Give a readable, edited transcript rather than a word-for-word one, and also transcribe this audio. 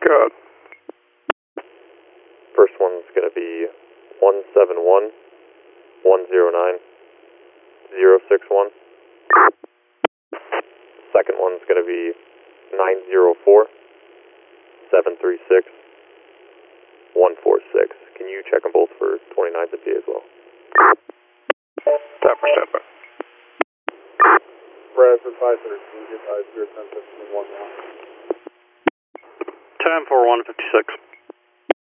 Good. First one's going to be 171 109 061. Second one's going to be 904 736 146. Can you check them both for 29th of P as well? Tap for step. Bradford 513, advise 010 15 11. 10-4-156.